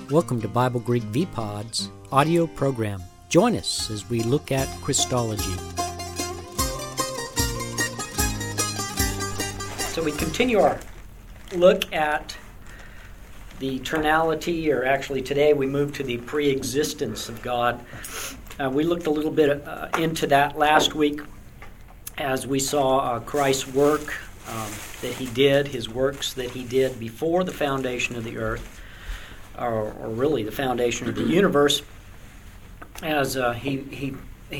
Welcome to Bible Greek VPod's audio program. Join us as we look at Christology. So we continue our look at the eternality, or actually today we move to the pre-existence of God. We looked a little bit into that last week as we saw Christ's work that he did, his works that he did before the foundation of the earth, or really the foundation of the universe, as he's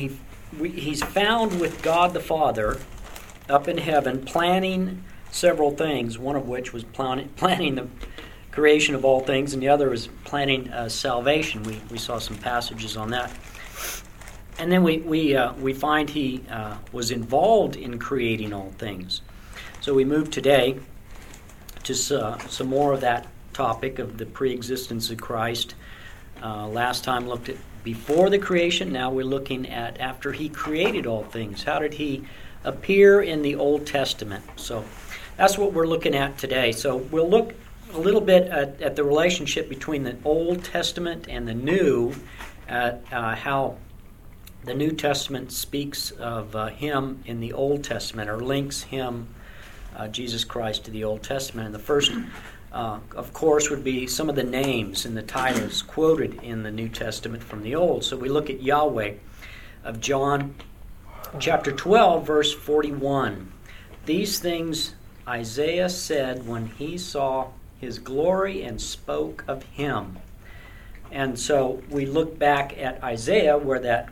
found with God the Father up in heaven, planning several things, one of which was planning the creation of all things, and the other was planning salvation. We saw some passages on that. And then we find he was involved in creating all things. So we move today to some more of that topic of the pre-existence of Christ. Last time looked at before the creation. Now we're looking at after he created all things. How did he appear in the Old Testament? So that's what we're looking at today. So we'll look a little bit at the relationship between the Old Testament and the New, at how the New Testament speaks of him in the Old Testament, or links him, Jesus Christ, to the Old Testament. And the first of course, would be some of the names and the titles quoted in the New Testament from the Old. So we look at Yahweh of John chapter 12, verse 41. These things Isaiah said when he saw his glory and spoke of him. And so we look back at Isaiah where that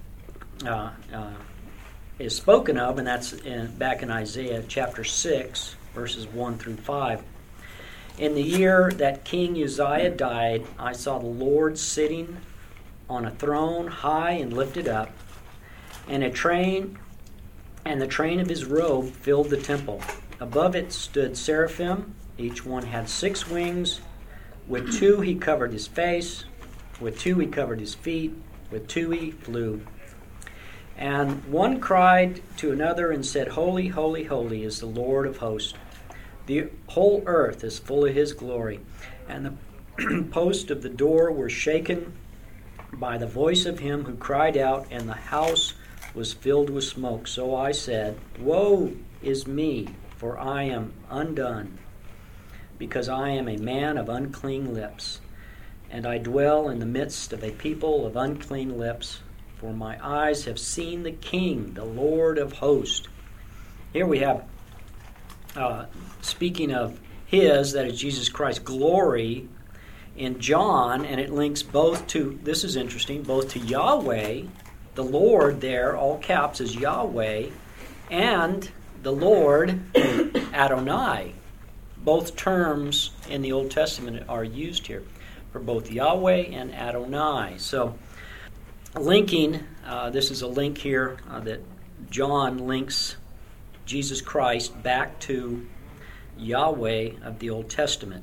is spoken of, and that's back in Isaiah chapter 6, verses 1 through 5. In the year that King Uzziah died, I saw the Lord sitting on a throne high and lifted up, and the train of his robe filled the temple. Above it stood seraphim. Each one had 6 wings. With 2 he covered his face, with 2 he covered his feet, with 2 he flew. And one cried to another and said, Holy, holy, holy is the Lord of hosts. The whole earth is full of his glory. And the posts of the door were shaken by the voice of him who cried out, and the house was filled with smoke. So I said, Woe is me, for I am undone, because I am a man of unclean lips, and I dwell in the midst of a people of unclean lips, for my eyes have seen the King, the Lord of hosts. Here we have speaking of his, that is Jesus Christ's glory in John, and it links both to, this is interesting, both to Yahweh, the Lord there, all caps is Yahweh, and the Lord, Adonai. Both terms in the Old Testament are used here for both Yahweh and Adonai. So linking, this is a link here that John links Jesus Christ back to Yahweh of the Old Testament.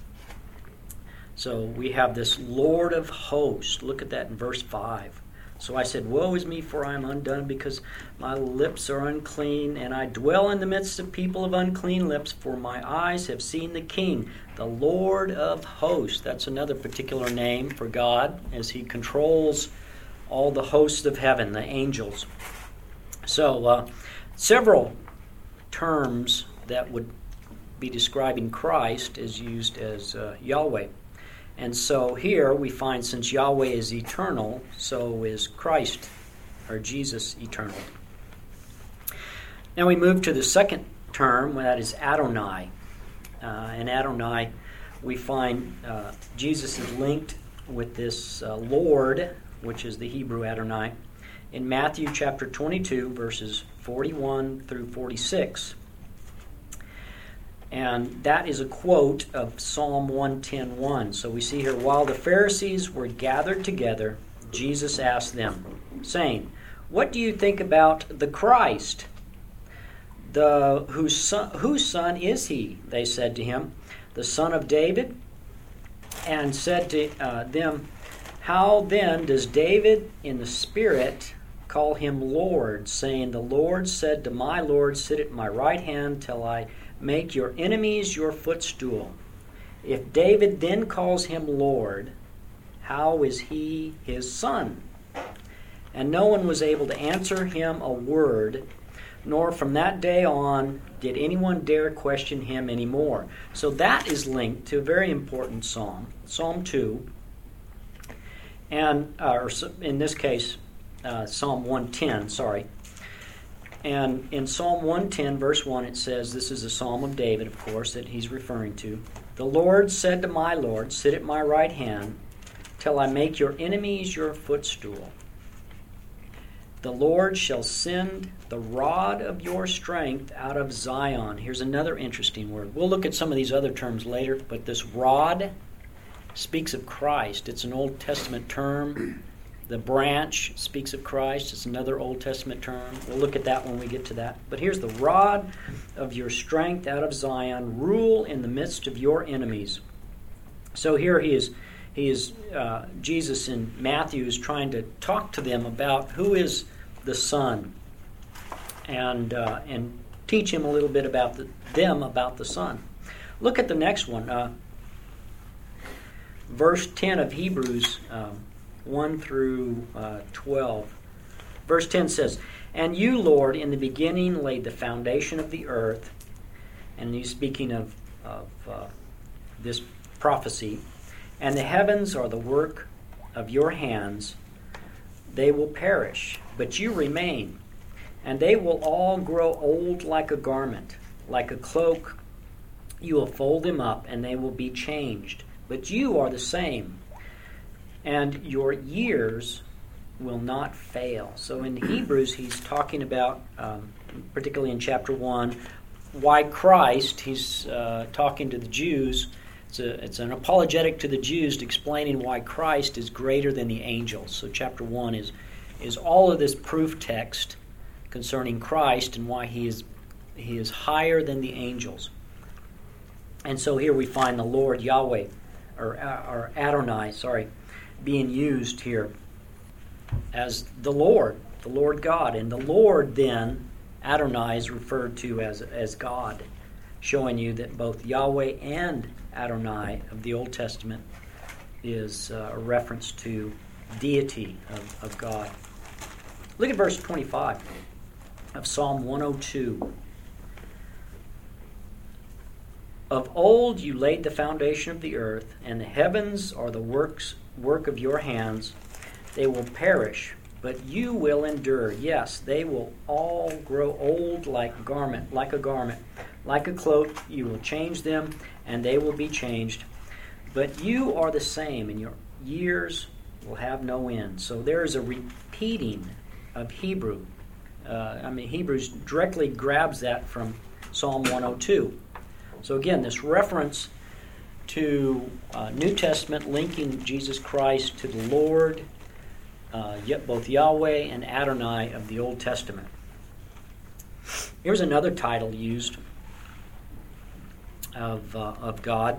So we have this Lord of hosts. Look at that in verse 5. So I said, Woe is me, for I am undone, because my lips are unclean, and I dwell in the midst of people of unclean lips, for my eyes have seen the King, the Lord of hosts. That's another particular name for God, as he controls all the hosts of heaven, the angels. So several terms that would be describing Christ is used as Yahweh. And so here we find, since Yahweh is eternal, so is Christ, or Jesus, eternal. Now we move to the second term, that is Adonai. And Adonai, we find Jesus is linked with this Lord, which is the Hebrew Adonai, in Matthew chapter 22, verses 41 through 46. And that is a quote of Psalm 110:1. So we see here, while the Pharisees were gathered together, Jesus asked them, saying, What do you think about the Christ? Whose son is he? They said to him, The son of David. And said to them, How then does David in the Spirit call him Lord, saying, The Lord said to my Lord, Sit at my right hand till I make your enemies your footstool. If David then calls him Lord, how is he his son?" And no one was able to answer him a word, nor from that day on did anyone dare question him anymore. So that is linked to a very important psalm, Psalm 2, and in this case, Psalm 110, sorry. And in Psalm 110, verse 1, it says, this is a psalm of David, of course, that he's referring to. "The Lord said to my Lord, sit at my right hand, till I make your enemies your footstool. The Lord shall send the rod of your strength out of Zion." Here's another interesting word. We'll look at some of these other terms later, but this rod speaks of Christ. It's an Old Testament term. The branch speaks of Christ. It's another Old Testament term. We'll look at that when we get to that. But here's the rod of your strength out of Zion. Rule in the midst of your enemies. So here he is Jesus in Matthew is trying to talk to them about who is the Son, and teach him a little bit about about the Son. Look at the next one, verse 10 of Hebrews 1 through 12. Verse 10 says, "And you, Lord, in the beginning laid the foundation of the earth," and he's speaking of this prophecy, "and the heavens are the work of your hands. They will perish, but you remain, and they will all grow old like a garment, like a cloak. You will fold them up, and they will be changed. But you are the same, and your years will not fail." So in Hebrews, he's talking about, particularly in chapter 1, why Christ, he's talking to the Jews. It's an apologetic to the Jews, explaining why Christ is greater than the angels. So chapter 1 is all of this proof text concerning Christ and why he is higher than the angels. And so here we find the Lord Yahweh, or Adonai, being used here as the Lord God. And the Lord then, Adonai, is referred to as God, showing you that both Yahweh and Adonai of the Old Testament is a reference to deity of God. Look at verse 25 of Psalm 102. "Of old you laid the foundation of the earth, and the heavens are the work of your hands. They will perish, but you will endure. Yes, they will all grow old like a garment. Like a cloak, you will change them, and they will be changed. But you are the same, and your years will have no end." So there is a repeating of Hebrews directly grabs that from Psalm 102. So again, this reference to New Testament linking Jesus Christ to the Lord, both Yahweh and Adonai of the Old Testament. Here's another title used of God,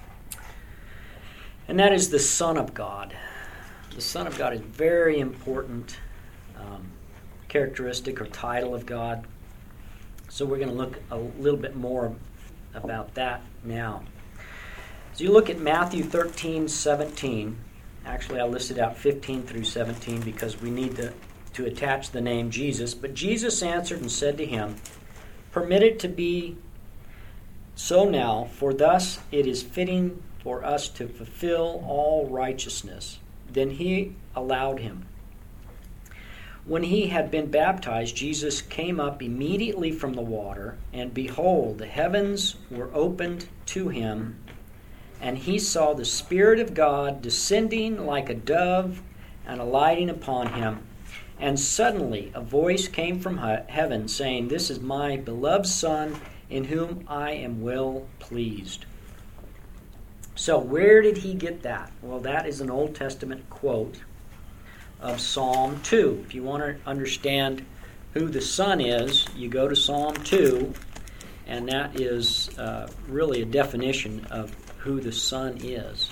and that is the Son of God. The Son of God is a very important characteristic or title of God. So we're going to look a little bit more about that now. So you look at Matthew 13:17. Actually, I listed out 15 through 17 because we need to attach the name Jesus. "But Jesus answered and said to him, Permit it to be so now, for thus it is fitting for us to fulfill all righteousness." Then he allowed him. When he had been baptized, Jesus came up immediately from the water, and behold, the heavens were opened to him, and he saw the Spirit of God descending like a dove and alighting upon him. And suddenly a voice came from heaven, saying, "This is my beloved Son, in whom I am well pleased." So where did he get that? Well, that is an Old Testament quote of Psalm 2. If you want to understand who the Son is, you go to Psalm 2, and that is really a definition of who the Son is.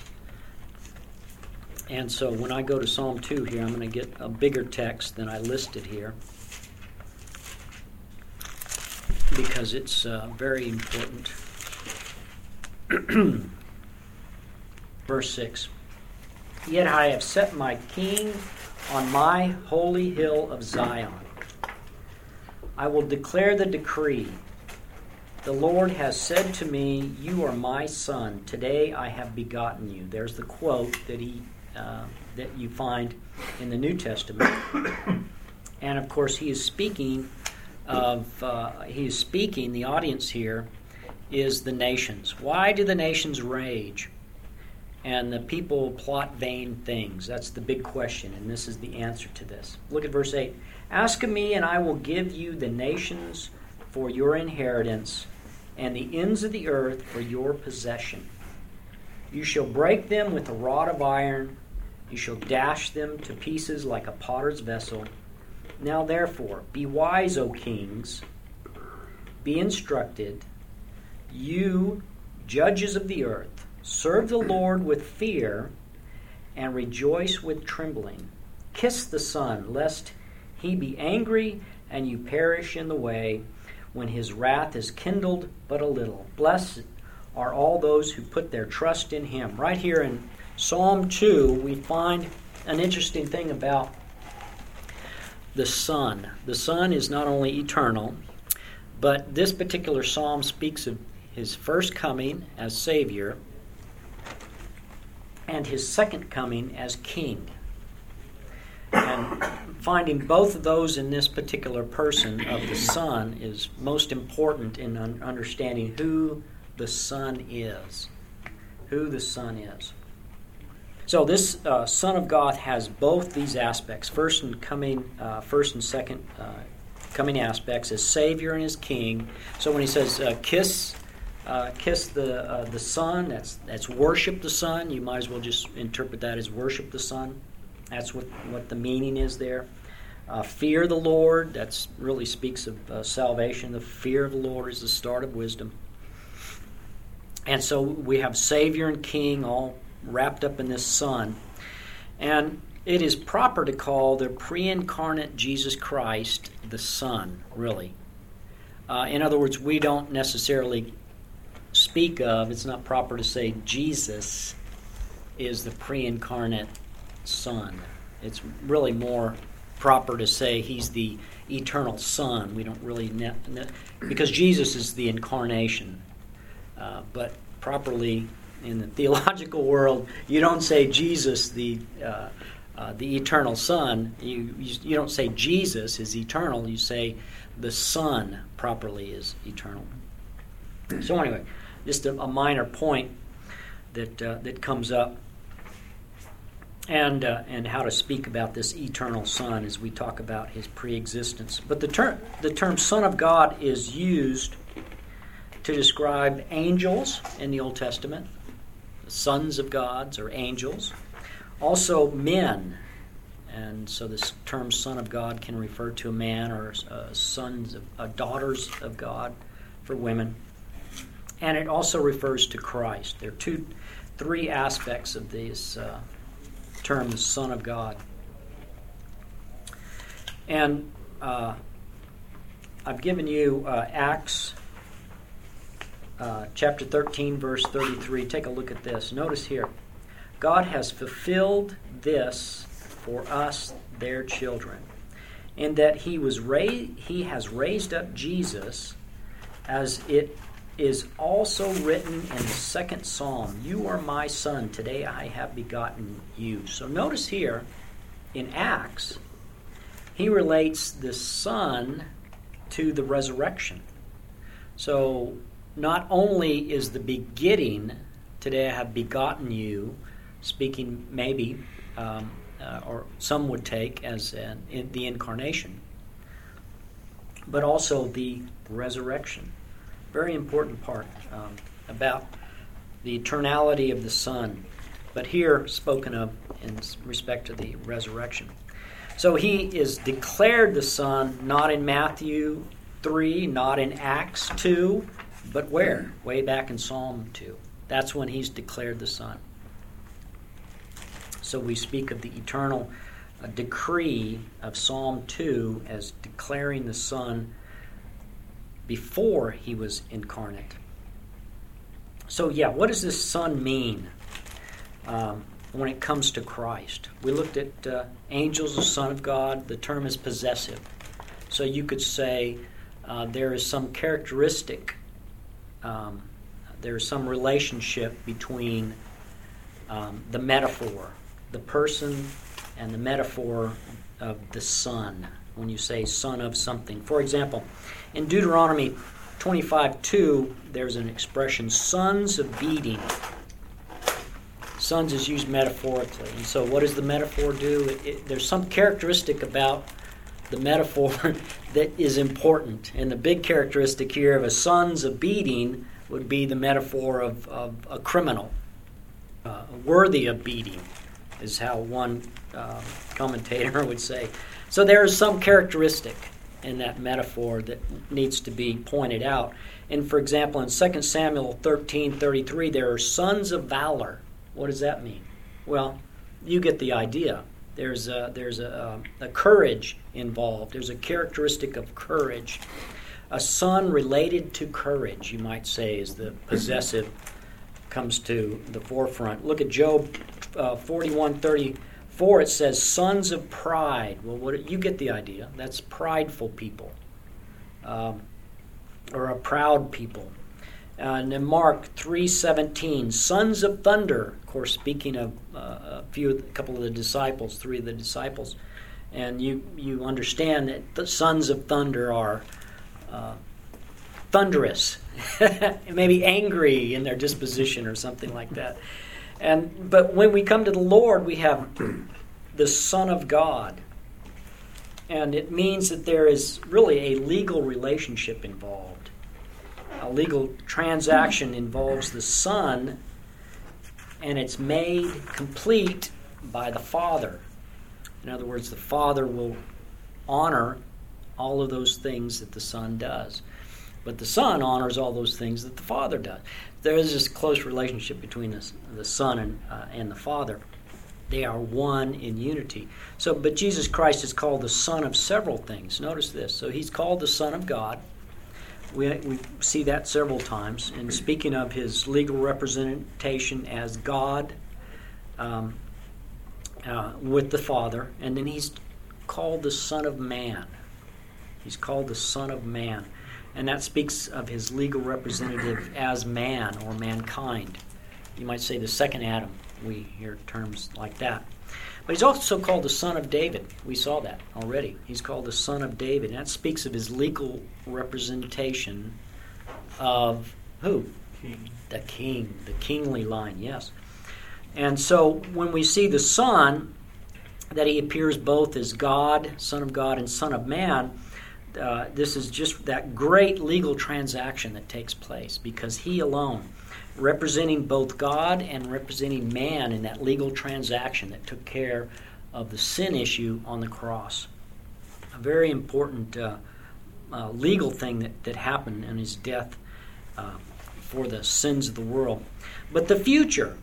And so when I go to Psalm 2 here, I'm going to get a bigger text than I listed here, because it's very important. Verse 6. Yet I have set my king on my holy hill of Zion. I will declare the decree. The Lord has said to me, you are my son. Today I have begotten you. There's the quote that that you find in the New Testament. And of course he is speaking the audience here is the nations. Why do the nations rage? And the people plot vain things. That's the big question, and this is the answer to this. Look at verse 8. Ask of me, and I will give you the nations for your inheritance, and the ends of the earth for your possession. You shall break them with a rod of iron. You shall dash them to pieces like a potter's vessel. Now therefore, be wise, O kings. Be instructed, you judges of the earth. Serve the Lord with fear and rejoice with trembling. Kiss the Son, lest he be angry and you perish in the way when his wrath is kindled but a little. Blessed are all those who put their trust in him. Right here in Psalm 2, we find an interesting thing about the Son. The Son is not only eternal, but this particular psalm speaks of his first coming as Savior and his second coming as King. And finding both of those in this particular person of the Son is most important in understanding who the Son is. Who the Son is. So this Son of God has both these aspects, first and second coming aspects as Savior and as King. So when he says kiss the Son, that's worship the Son. You might as well just interpret that as worship the Son. That's what the meaning is there. Fear the Lord, that really speaks of salvation. The fear of the Lord is the start of wisdom. And so we have Savior and King all wrapped up in this Son. And it is proper to call the pre-incarnate Jesus Christ the Son, really. In other words, we don't necessarily speak of, it's not proper to say Jesus is the pre-incarnate Son. It's really more proper to say he's the eternal Son. We don't really because Jesus is the incarnation. But properly in the theological world, you don't say Jesus the eternal Son. You don't say Jesus is eternal. You say the Son properly is eternal. So anyway, just a minor point that comes up, and how to speak about this eternal Son as we talk about his preexistence. But the term Son of God is used to describe angels in the Old Testament, sons of gods or angels, also men. And so this term Son of God can refer to a man, or sons of daughters of God for women. And it also refers to Christ. There are three aspects of this term, the Son of God. And I've given you Acts chapter 13, verse 33. Take a look at this. Notice here, God has fulfilled this for us, their children, in that he has raised up Jesus, as it is also written in the second psalm, you are my son, today I have begotten you. So notice here, in Acts, he relates the Son to the resurrection. So not only is the begetting, today I have begotten you, speaking maybe, or some would take as the incarnation, but also the resurrection. Very important part about the eternality of the Son, but here spoken of in respect to the resurrection. So he is declared the Son, not in Matthew 3, not in Acts 2, but where? Way back in Psalm 2. That's when he's declared the Son. So we speak of the eternal decree of Psalm 2 as declaring the Son before he was incarnate. So what does this Son mean? when it comes to Christ. We looked at angels, the Son of God. The term is possessive. So you could say there is some characteristic, there is some relationship between the metaphor, the person, and the metaphor of the Son, when you say son of something. For example, in Deuteronomy 25:2, there's an expression, sons of beating. Sons is used metaphorically. And so what does the metaphor do? There's some characteristic about the metaphor that is important. And the big characteristic here of a sons of beating would be the metaphor of a criminal. Worthy of beating is how one commentator would say. So there is some characteristic in that metaphor that needs to be pointed out. And for example, in 2 Samuel 13:33, there are sons of valor. What does that mean? Well, you get the idea. There's a courage involved. There's a characteristic of courage. A son related to courage, you might say, is the possessive comes to the forefront. Look at Job 41:34. It says, sons of pride. Well, you get the idea. That's prideful people, or a proud people. And in Mark 3:17, sons of thunder. Of course, speaking of a couple of the disciples, 3 of the disciples. And you understand that the sons of thunder are thunderous, maybe angry in their disposition or something like that. But when we come to the Lord, we have the Son of God. And it means that there is really a legal relationship involved. A legal transaction involves the Son, and it's made complete by the Father. In other words, the Father will honor all of those things that the Son does. But the Son honors all those things that the Father does. There is this close relationship between the Son and the Father. They are one in unity. But Jesus Christ is called the Son of several things. Notice this. So he's called the Son of God. We see that several times. And speaking of his legal representation as God with the Father, and then he's called the Son of Man. He's called the Son of Man. And that speaks of his legal representative as man or mankind. You might say the second Adam. We hear terms like that. But he's also called the Son of David. We saw that already. He's called the Son of David. And that speaks of his legal representation of who? King. The king, the kingly line, yes. And so when we see the Son, that he appears both as God, Son of God, and Son of Man, this is just that great legal transaction that takes place because he alone, representing both God and representing man in that legal transaction that took care of the sin issue on the cross. A very important legal thing that happened in his death for the sins of the world. But the future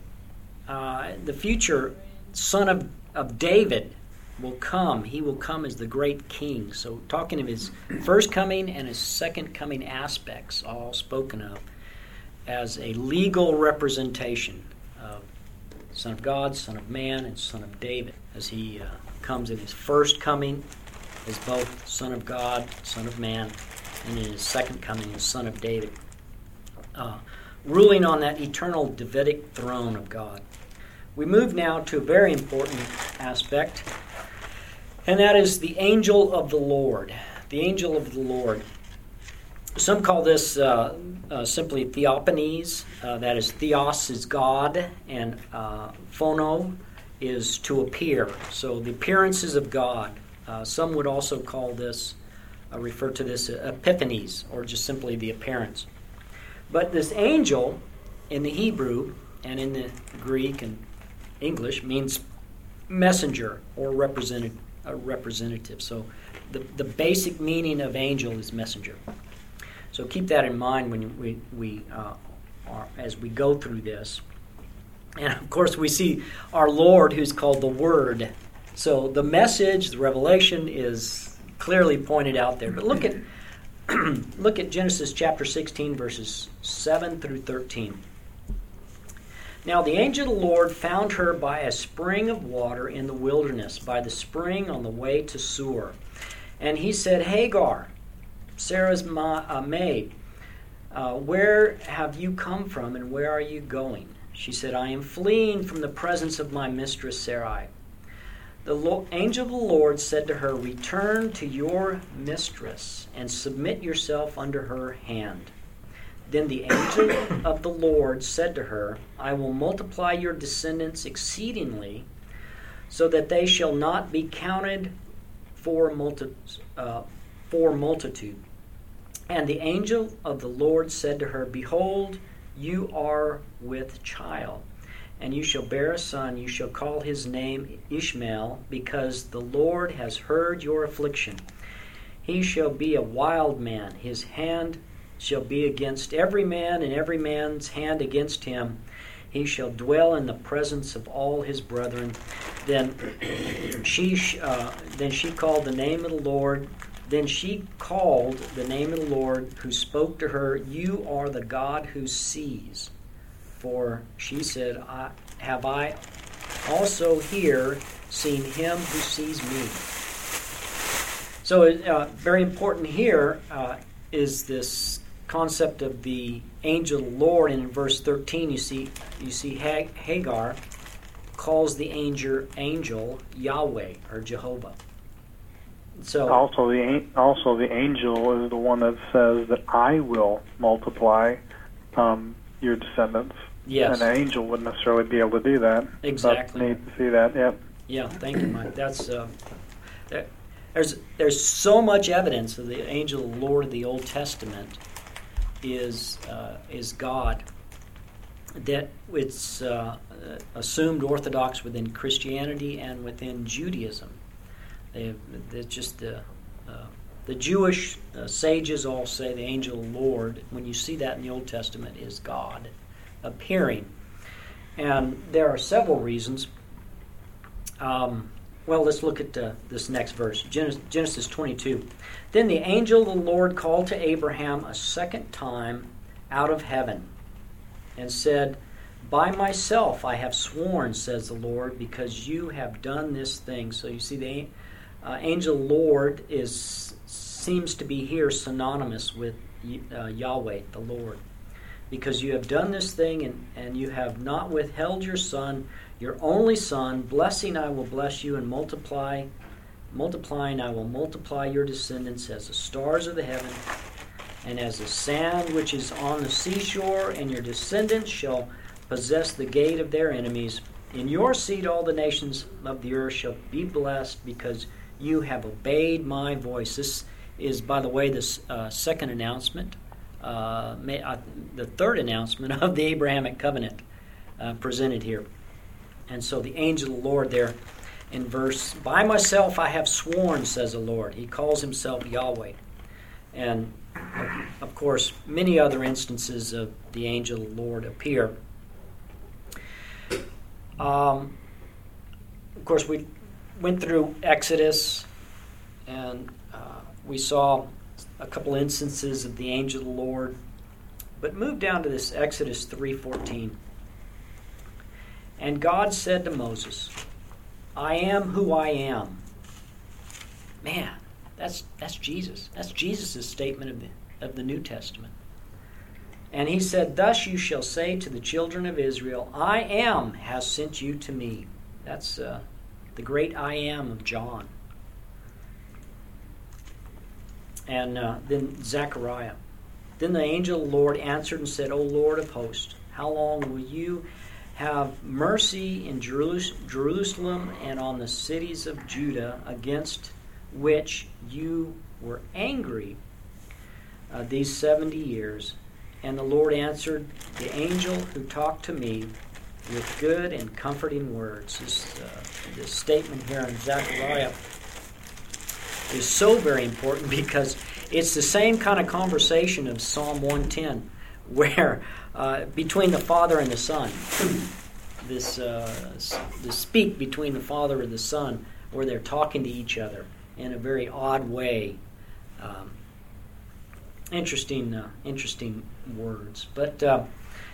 Son of David will come. He will come as the great king. So talking of his first coming and his second coming aspects, all spoken of as a legal representation of Son of God, Son of Man, and Son of David, as he comes in his first coming as both Son of God, Son of Man, and in his second coming as Son of David, ruling on that eternal Davidic throne of God. We move now to a very important aspect, and that is the angel of the Lord. The angel of the Lord. Some call this simply theophanies. That is, theos is God, and phono is to appear. So the appearances of God. Some would also call this, refer to this epiphanies, or just simply the appearance. But this angel in the Hebrew and in the Greek and English means messenger or representative. So the basic meaning of angel is messenger. So keep that in mind when we as we go through this. And of course we see our Lord, who's called the Word. So the message, the revelation, is clearly pointed out there. But look at Genesis chapter 16, verses 7 through 13. Now the angel of the Lord found her by a spring of water in the wilderness, by the spring on the way to Sur. And he said, Hagar, Sarah's maid, where have you come from and where are you going? She said, I am fleeing from the presence of my mistress Sarai. The angel of the Lord said to her, return to your mistress and submit yourself under her hand. Then the angel of the Lord said to her, I will multiply your descendants exceedingly, so that they shall not be counted for multitude. And the angel of the Lord said to her, behold, you are with child, and you shall bear a son. You shall call his name Ishmael, because the Lord has heard your affliction. He shall be a wild man. His hand shall be against every man, and every man's hand against him. He shall dwell in the presence of all his brethren. Then she called the name of the Lord. Then she called the name of the Lord, who spoke to her, you are the God who sees. For she said, have I also here seen him who sees me? So very important here is this concept of the angel of the Lord. And in verse 13, you see Hagar calls the angel Yahweh or Jehovah. So also the angel is the one that says that I will multiply your descendants. Yes. An angel wouldn't necessarily be able to do that. Exactly. That's neat to see that. Yep. Yeah. Thank you, Mike. That's there's so much evidence of the angel of the Lord of the Old Testament is God, that it's assumed orthodox within Christianity and within Judaism. They're just the Jewish sages all say the angel of the Lord, when you see that in the Old Testament, is God appearing. And there are several reasons. Well, let's look at this next verse, Genesis 22. Then the angel of the Lord called to Abraham a second time out of heaven and said, by myself I have sworn, says the Lord, because you have done this thing. So you see the angel Lord seems to be here synonymous with Yahweh, the Lord. Because you have done this thing and you have not withheld your son, your only son. Blessing I will bless you, and multiplying I will multiply your descendants as the stars of the heaven and as the sand which is on the seashore, and your descendants shall possess the gate of their enemies. In your seed all the nations of the earth shall be blessed, because you have obeyed my voice. This is, by the way, this second announcement, the third announcement of the Abrahamic covenant presented here. And so the angel of the Lord there in verse, by myself I have sworn, says the Lord. He calls himself Yahweh. And of course, many other instances of the angel of the Lord appear. Of course, we went through Exodus, and we saw a couple instances of the angel of the Lord. But move down to this Exodus 3:14. And God said to Moses, I am who I am. Man, that's Jesus. That's Jesus' statement of the New Testament. And he said, thus you shall say to the children of Israel, I am has sent you to me. That's the great I am of John. And then Zechariah. Then the angel of the Lord answered and said, O Lord of hosts, how long will you have mercy in Jerusalem and on the cities of Judah, against which you were angry these 70 years? And the Lord answered the angel who talked to me with good and comforting words. This statement here in Zechariah is so very important, because it's the same kind of conversation of Psalm 110, where between the Father and the Son, this speak between the Father and the Son, where they're talking to each other in a very odd way. Interesting words. But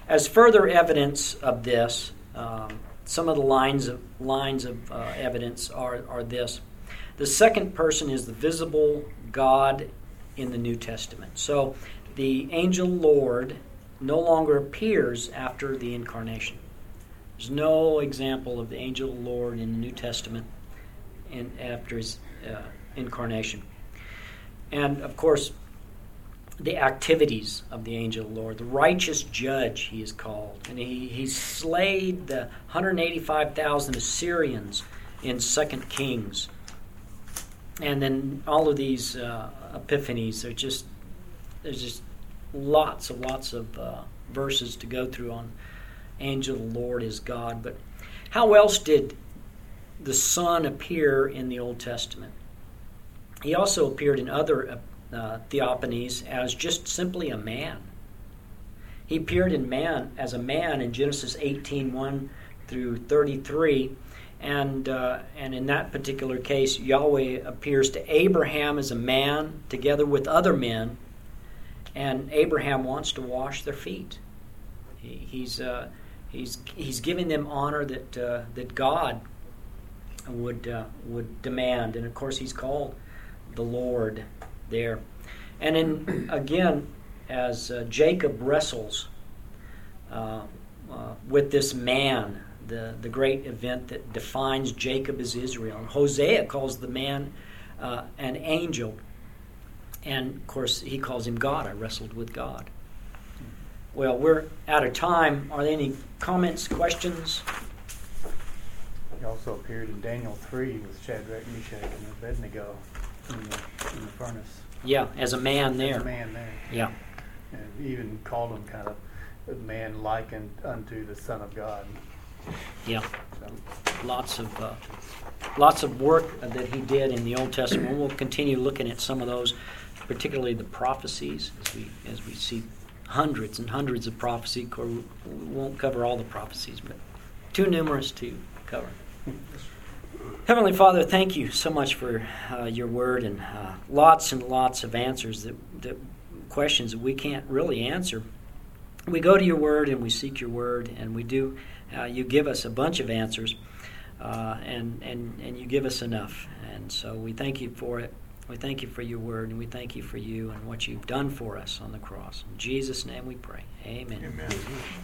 As further evidence of this, some of the lines of evidence are this. The second person is the visible God in the New Testament. So the angel Lord no longer appears after the incarnation. There's no example of the angel Lord in the New Testament after his incarnation. And, of course, the activities of the angel Lord. The righteous judge, he is called. And he slayed the 185,000 Assyrians in 2 Kings. And then all of these epiphanies, there's just lots of verses to go through on angel Lord is God. But how else did the Son appear in the Old Testament? He also appeared in other theophanies as just simply a man. He appeared as a man in Genesis 18:1 through 33, and in that particular case, Yahweh appears to Abraham as a man together with other men, and Abraham wants to wash their feet. He's giving them honor that God would demand, and of course he's called the Lord there. And then again, as Jacob wrestles with this man, the great event that defines Jacob as Israel. And Hosea calls the man an angel, and of course he calls him God. I wrestled with God. Well, we're out of time. Are there any comments, questions? He also appeared in Daniel 3 with Shadrach, Meshach, and Abednego in the furnace. Yeah, as a man there. As a man there. Yeah. And even called him kind of a man likened unto the Son of God. Yeah. So, Lots of work that he did in the Old Testament. We'll continue looking at some of those, particularly the prophecies, as we see hundreds and hundreds of prophecy. We won't cover all the prophecies, but too numerous to cover. Heavenly Father, thank you so much for your word and lots of answers that questions that we can't really answer. We go to your word and we seek your word, and we do. You give us a bunch of answers, and you give us enough. And so we thank you for it. We thank you for your word, and we thank you for you and what you've done for us on the cross. In Jesus' name we pray. Amen. Amen.